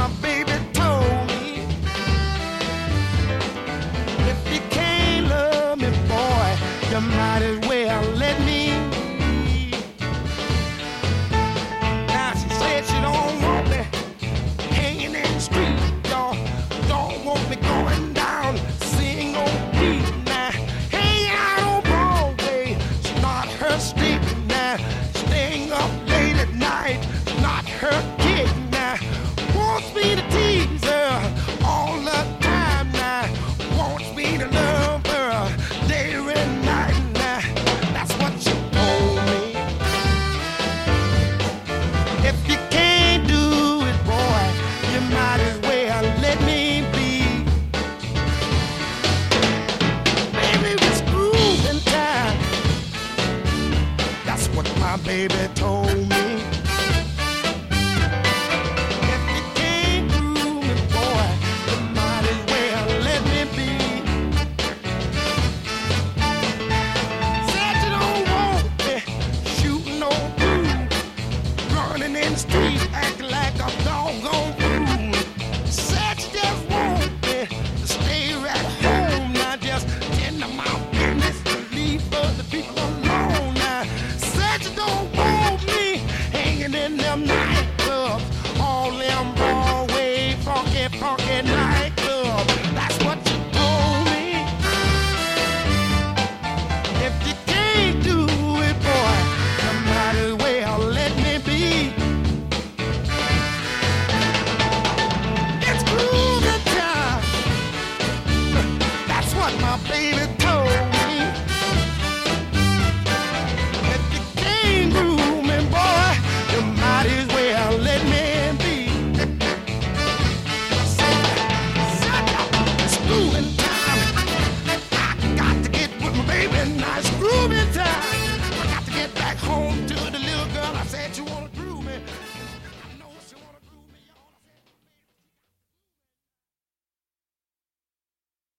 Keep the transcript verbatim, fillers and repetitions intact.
my baby told me. If you can't love me, boy, you might as well let me. Now she said she don't want me hanging in the street, y'all. Don't want me going down, sing on beat now. Hang out on Broadway, it's not her street now. Staying up late at night, not her gig now. Wants me to tease her all the time now. Wants me to love her day and night now. That's what she told me. If you can't do it, boy, you might as well let me be. Baby, it's grooving time. That's what my baby told me.